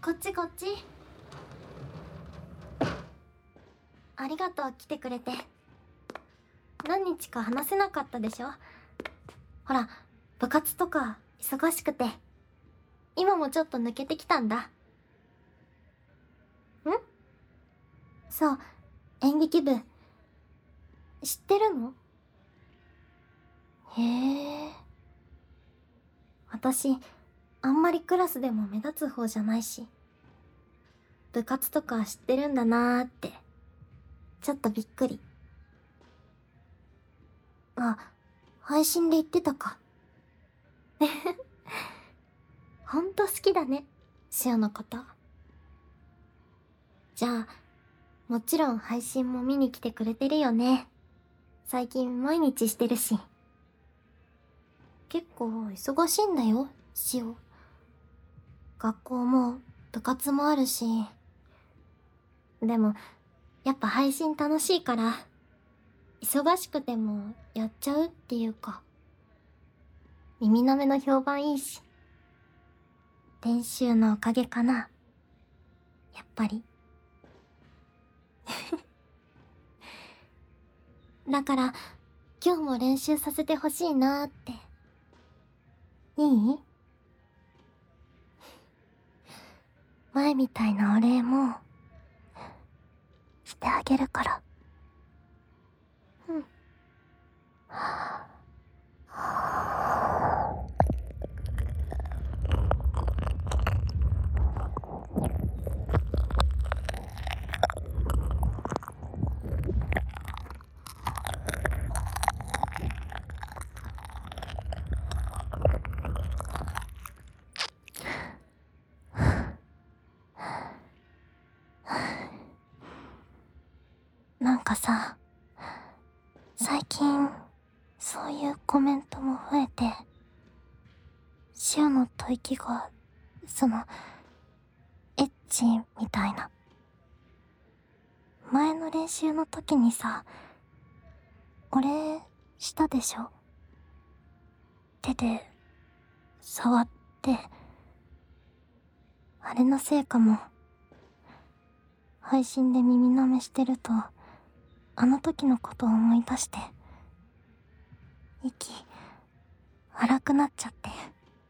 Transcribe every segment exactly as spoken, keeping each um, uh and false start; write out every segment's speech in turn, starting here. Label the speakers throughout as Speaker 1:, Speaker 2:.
Speaker 1: こっちこっち。ありがとう、来てくれて。何日か話せなかったでしょ。ほら、部活とか忙しくて。今もちょっと抜けてきたんだ。ん？そう、演劇部。知ってるの？へえ。私、あんまりクラスでも目立つ方じゃないし、部活とか知ってるんだなーって、ちょっとびっくり。あ、配信で言ってたか。ほんと好きだね、シオのこと。じゃあ、もちろん配信も見に来てくれてるよね。最近毎日してるし。結構忙しいんだよ、シオ。学校も部活もあるし。でも、やっぱ配信楽しいから、忙しくてもやっちゃうっていうか。耳の目の評判いいし。練習のおかげかな。やっぱり。だから、今日も練習させてほしいなーって。いい？前みたいなお礼も、してあげるから。うん。なんかさ、最近、そういうコメントも増えて、シオの吐息が、その、エッチみたいな。前の練習の時にさ、お礼したでしょ？手で、触って、あれのせいかも。配信で耳舐めしてると、あの時のことを思い出して、息、荒くなっちゃって。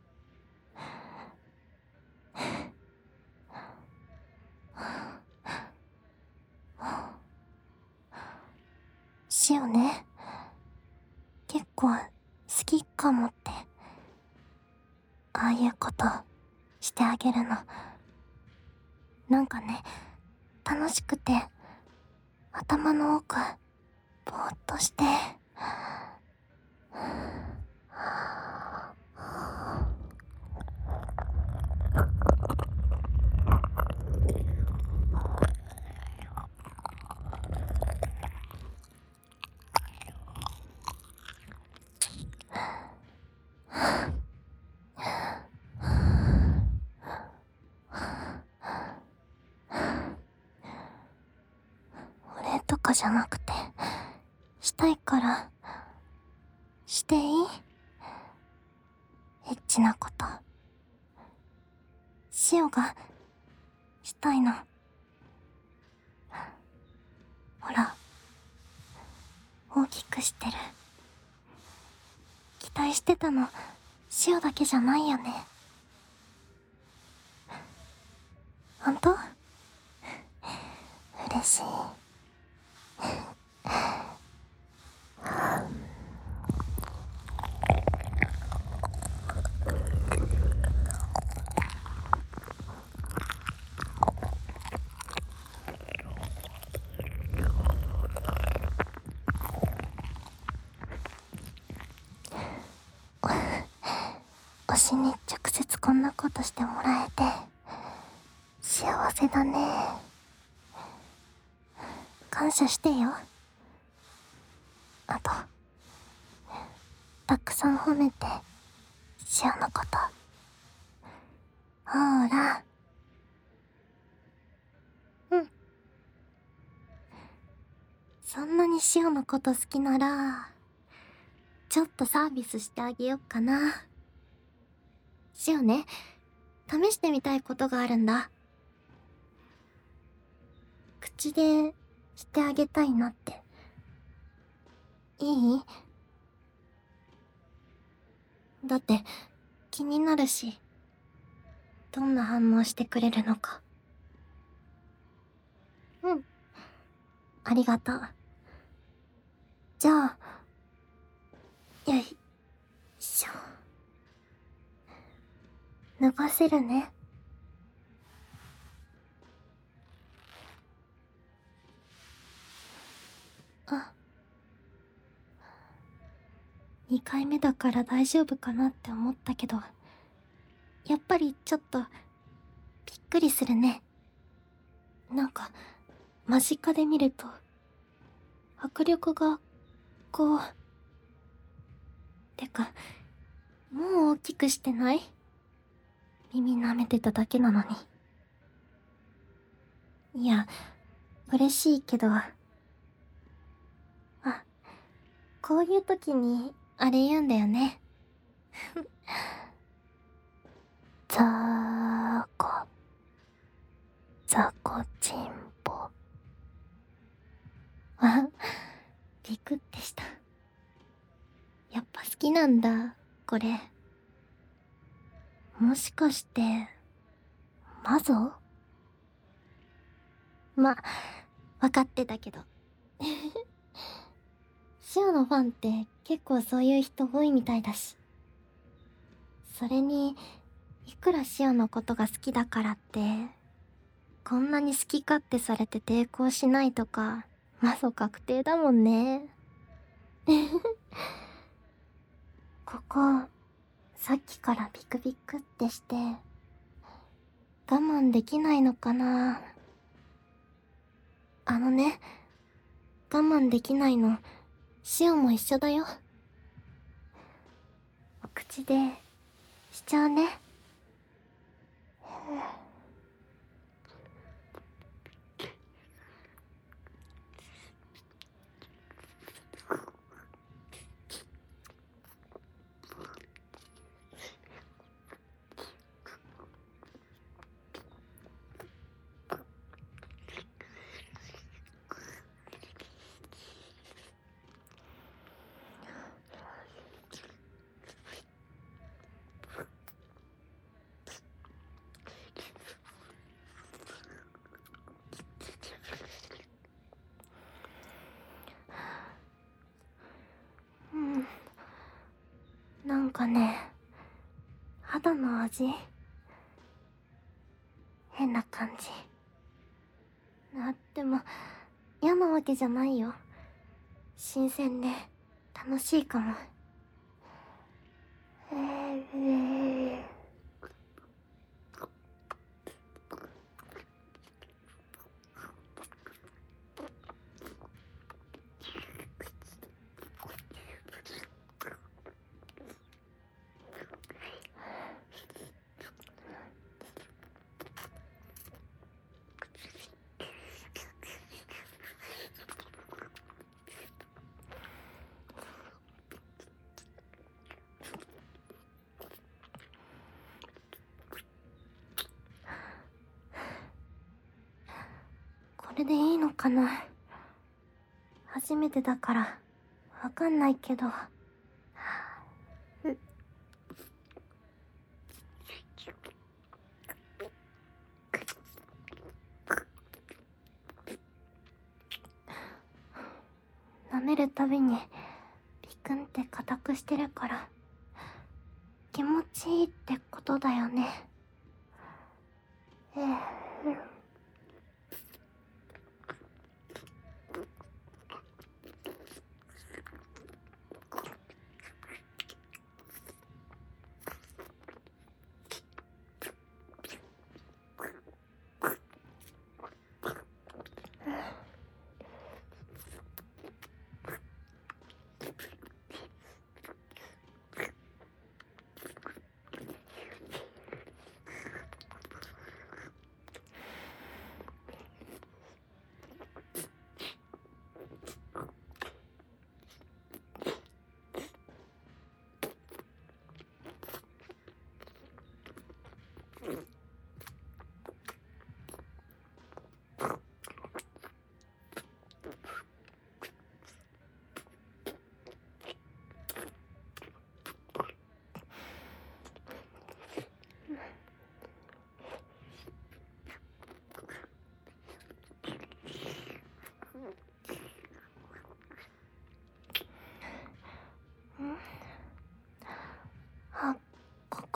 Speaker 1: シオね、結構好きかもって。ああいうことしてあげるの。なんかね、楽しくて、頭の奥、ぼーっとして。お礼とかじゃなくて、したいから、していい？エッチなこと。シオが、したいの。ほら、大きくしてる。期待してたの、シオだけじゃないよね。ほんと？嬉しい。推しに直接こんなことしてもらえて幸せだね。感謝してよ。あとたくさん褒めて、シオのこと。ほーら。うん。そんなにシオのこと好きなら、ちょっとサービスしてあげよっかな。シオね、試してみたいことがあるんだ。 口でしてあげたいなって。いい？だって気になるし、どんな反応してくれるのか。うん。ありがとう。じゃあ、よいしょ。脱がせるね。あ。にかいめだから大丈夫かなって思ったけど、やっぱりちょっと、びっくりするね。なんか、間近で見ると、迫力が、こう。てか、もう大きくしてない？耳舐めてただけなのに。いや、嬉しいけど。あ、こういう時に、あれ言うんだよね。ザーコ。ザコチンポ。あ、ビクってした。やっぱ好きなんだ、これ。もしかして、マゾ？ま、わかってたけど。シオのファンって結構そういう人多いみたいだし。それに、いくらシオのことが好きだからって、こんなに好き勝手されて抵抗しないとか、マゾ確定だもんね。ここ、さっきからビクビクってして、我慢できないのかな。あのね、我慢できないの、シオも一緒だよ。お口で、しちゃうね。うん。なんかね、肌の味変な感じ。あ、でも、嫌なわけじゃないよ。新鮮で、楽しいかも。えー、これでいいのかな。初めてだから、わかんないけど。舐めるたびにピクンって硬くしてるから気持ちいいってことだよね。ええ。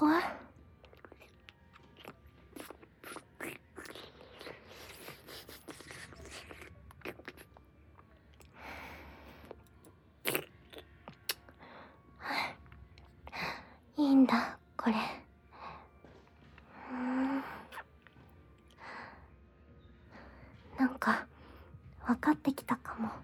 Speaker 1: か？いいんだ、これ。うーん。なんか、分かってきたかも。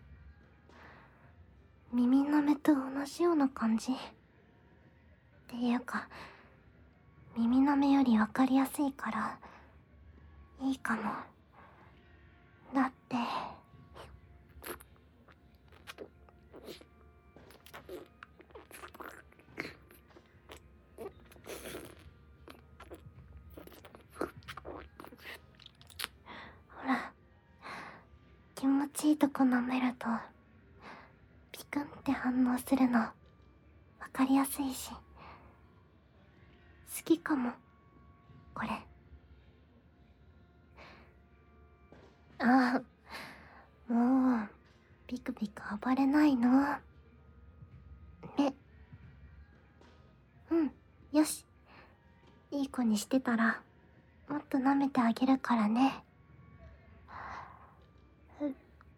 Speaker 1: 耳の目と同じような感じ。っていうか、耳の目より分かりやすいから、いいかも。だって、ほら、気持ちいいとこ舐めると、ピクンって反応するの、分かりやすいし。好きかも、これ。ああ、もう、ピクピク暴れないの。目。うん、よし。いい子にしてたら、もっと舐めてあげるからね。う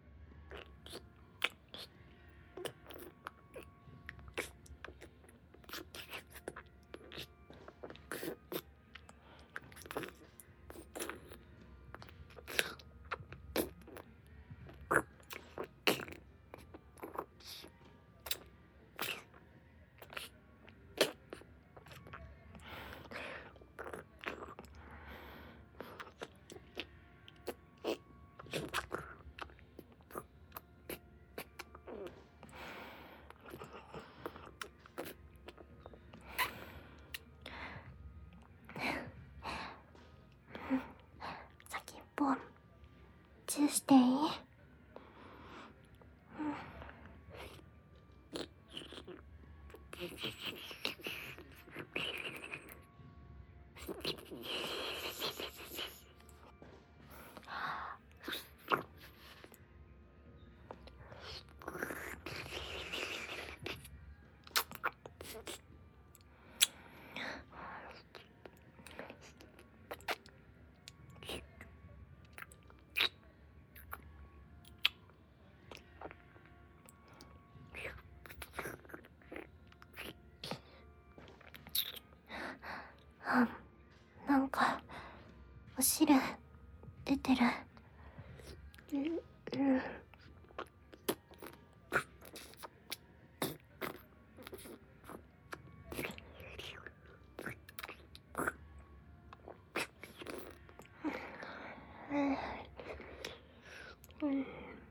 Speaker 1: 先っぽ、チューしていい？あ、なんか、お汁、出てる。うん、うん。うん。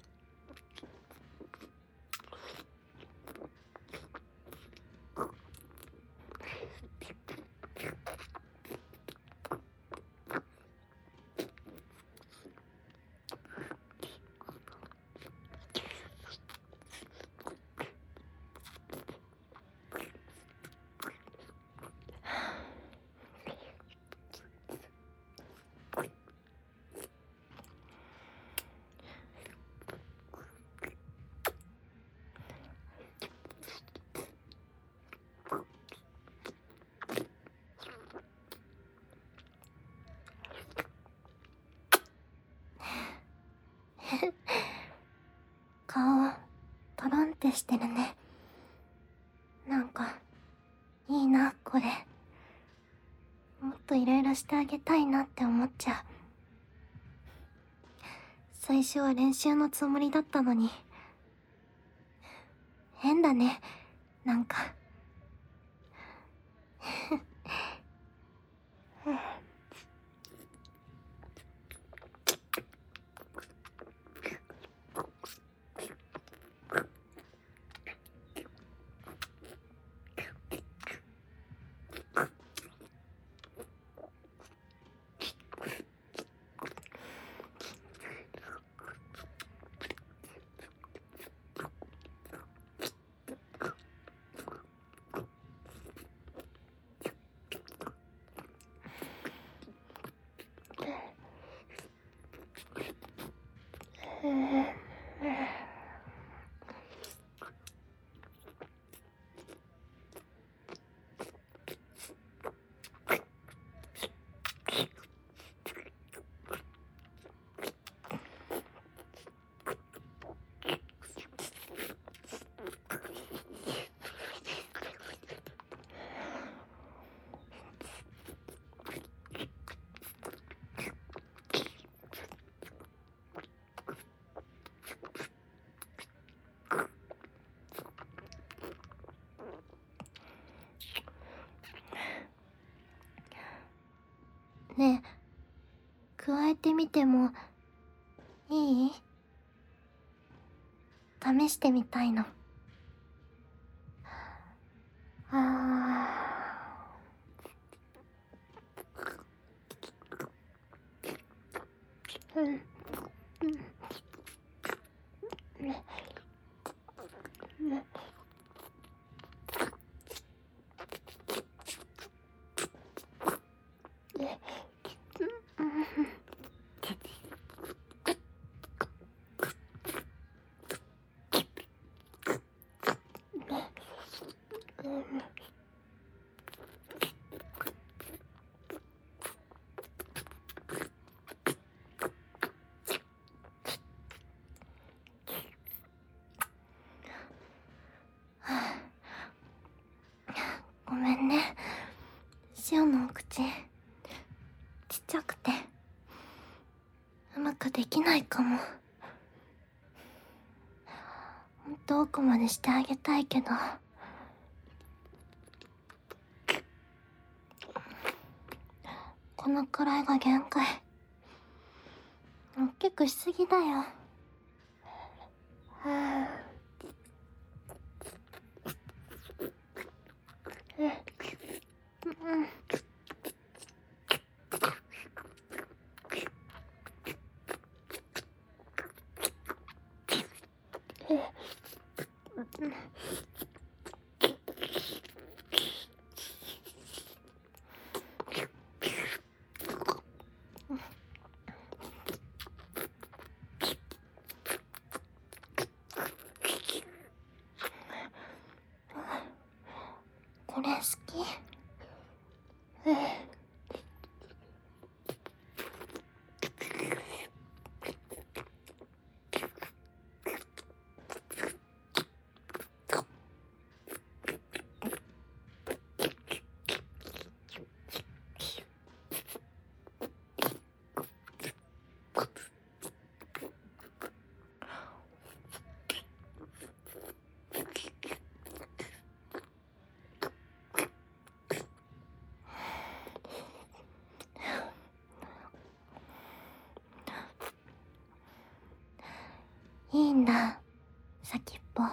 Speaker 1: 顔、トロンってしてるね。なんか、いいな、これ。もっといろいろしてあげたいなって思っちゃう。最初は練習のつもりだったのに。変だね、なんか。 加えてみてもいい？試してみたいの。あー。うん。うん。うん。ごめんね。シオのお口、ちっちゃくて、うまくできないかも。ほんと奥までしてあげたいけど。このくらいが限界。大きくしすぎだよ。はあ。うん。うん。これ好き？うん。いいんだ、先っぽ。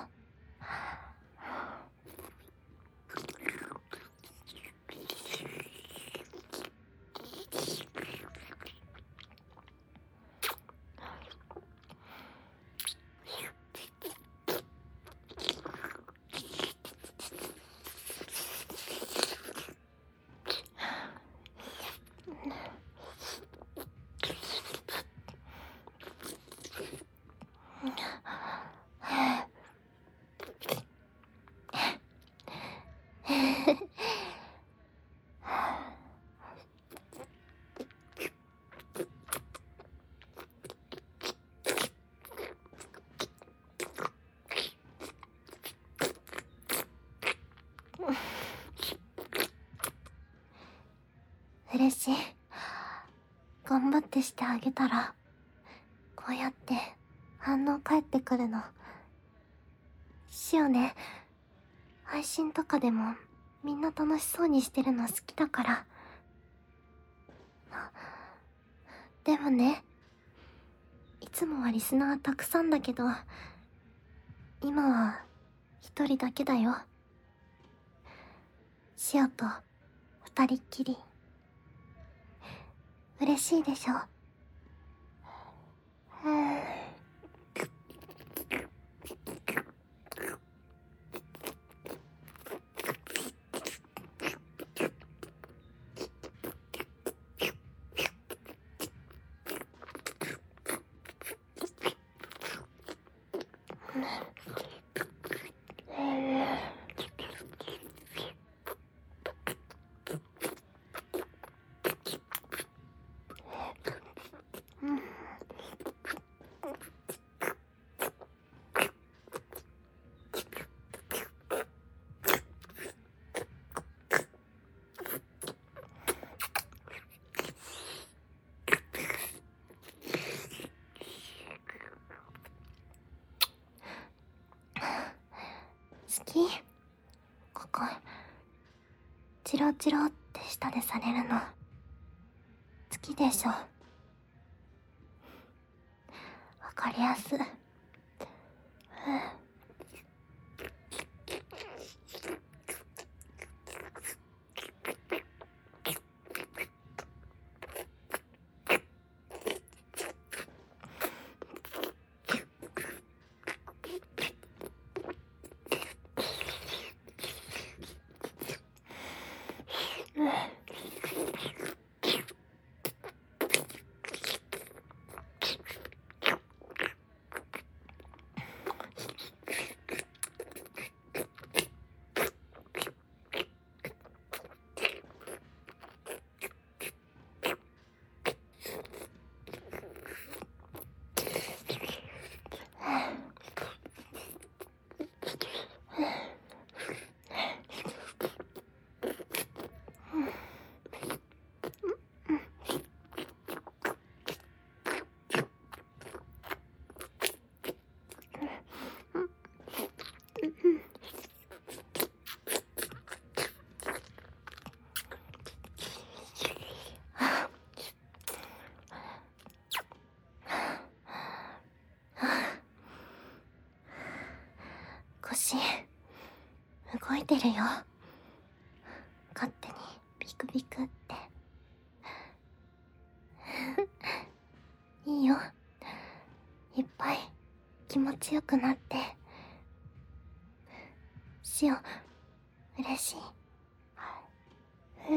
Speaker 1: 嬉しい。頑張ってしてあげたら、こうやって反応返ってくるの。しおね、配信とかでもみんな楽しそうにしてるの好きだから。でもね、いつもはリスナーたくさんだけど、今は一人だけだよ。しおと二人っきり。嬉しいでしょ？うん。好き？ここ、チロチロって舌でされるの。好きでしょ？ かりやす。ふう。腰動いてるよ。勝手にビクビクって。いいよ。いっぱい気持ちよくなって。シオ、嬉しい。うん。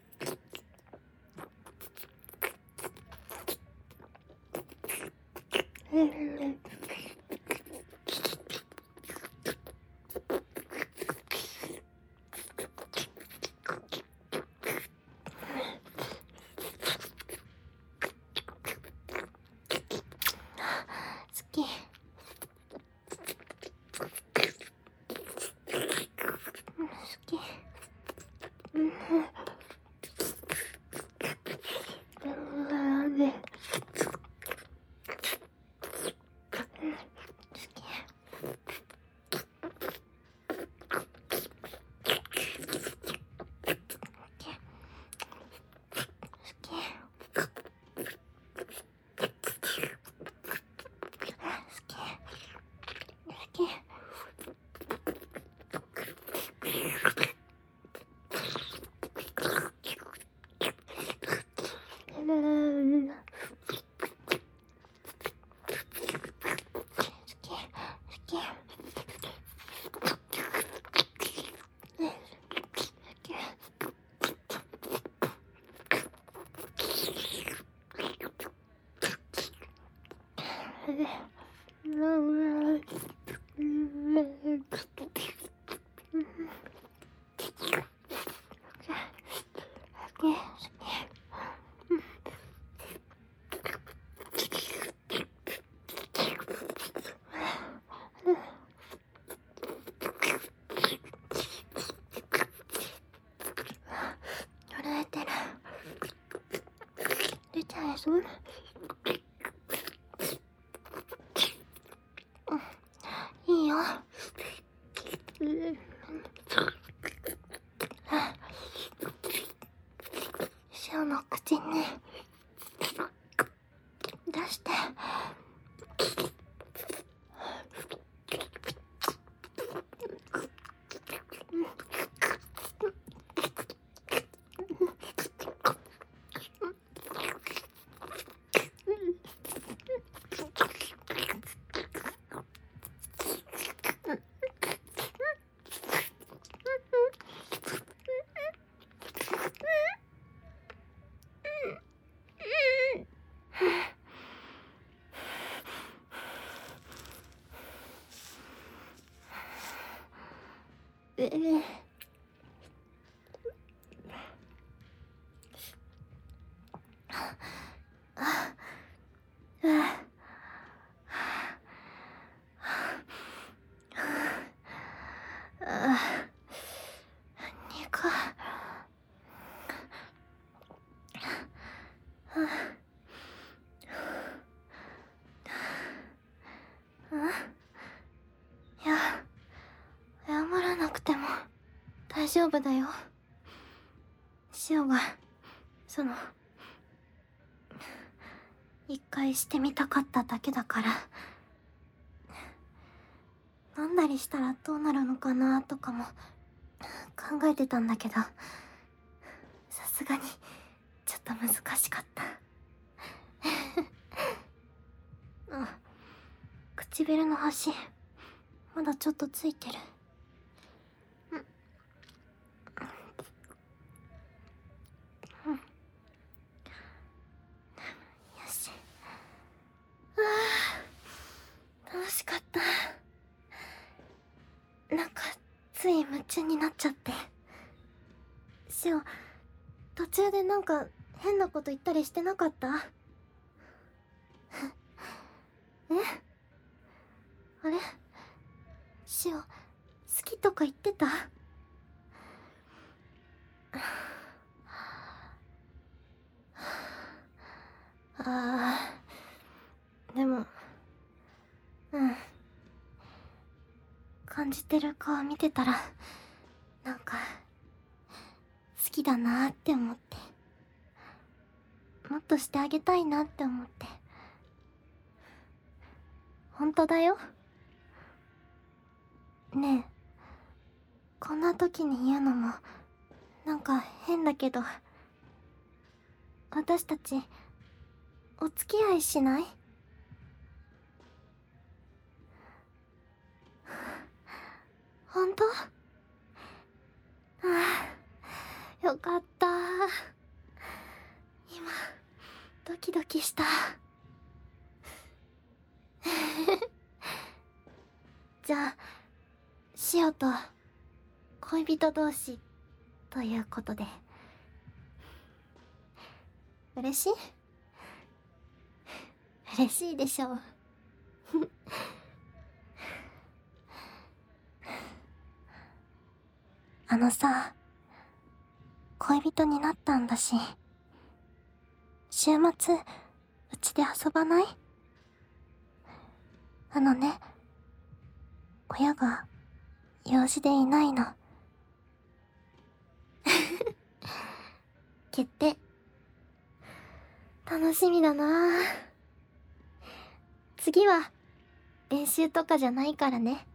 Speaker 1: うんうん。好き。好き。うん。うん。震えてる。出ちゃいそう。いいよ。シオの口に出して。ええ。ああ。あ、肉。いや、謝らなくても大丈夫だよ。シオが、その、 一回してみたかっただけだから。飲んだりしたらどうなるのかなとかも考えてたんだけど、さすがにちょっと難しかった。あ、唇の端まだちょっとついてる。うんうん、よし。ああ、楽しかった。なんかつい夢中になっちゃって。シオ、途中でなんか変なこと言ったりしてなかった？え？あれ？シオ、好きとか言ってた？ああ、でも、うん。感じてる顔見てたら、なんか、好きだなーって思って。もっとしてあげたいなって思って。本当だよ。ねえ、こんな時に言うのも、なんか変だけど、私たち、お付き合いしない？本当？ああ、よかったー。今、ドキドキした。じゃあ、シオと恋人同士ということで。嬉しい？嬉しいでしょう。あのさ、恋人になったんだし、週末、うちで遊ばない？あのね、親が用事でいないの。決定。楽しみだなぁ。次は練習とかじゃないからね。